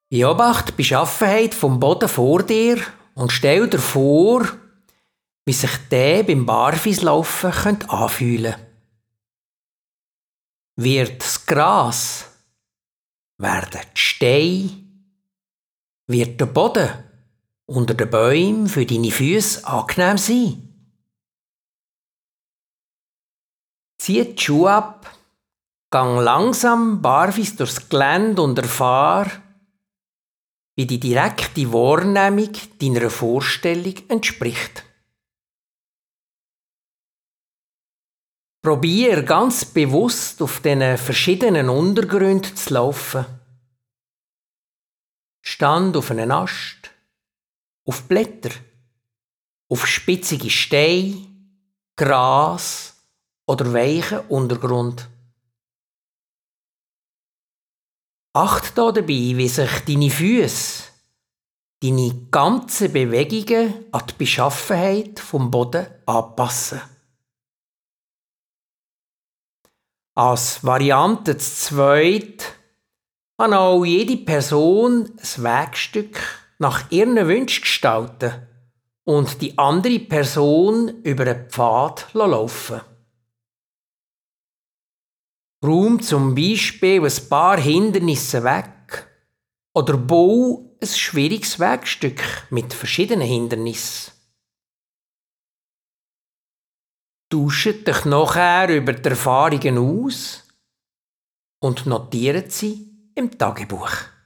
Beobachte die Beschaffenheit vom Boden vor dir und stell dir vor, wie sich der beim Barfußlaufen anfühlen könnte. Wird das Gras, werden die Steine, wird der Boden unter den Bäumen für deine Füße angenehm sein? Zieh die Schuhe ab, gang langsam barfuß durchs Gelände und erfahr, wie die direkte Wahrnehmung deiner Vorstellung entspricht. Probier ganz bewusst auf diesen verschiedenen Untergründen zu laufen. Stand auf einem Ast, auf Blätter, auf spitzige Steine, Gras oder weichen Untergrund. Achte dabei, wie sich deine Füße, deine ganzen Bewegungen an die Beschaffenheit vom Boden anpassen. Als Variante zweit kann auch jede Person ein Wegstück nach ihren Wünschen gestalten und die andere Person über einen Pfad laufen. Räum zum Beispiel ein paar Hindernisse weg oder bau ein schwieriges Wegstück mit verschiedenen Hindernissen. Tauscht dich nachher über die Erfahrungen aus und notiert sie im Tagebuch.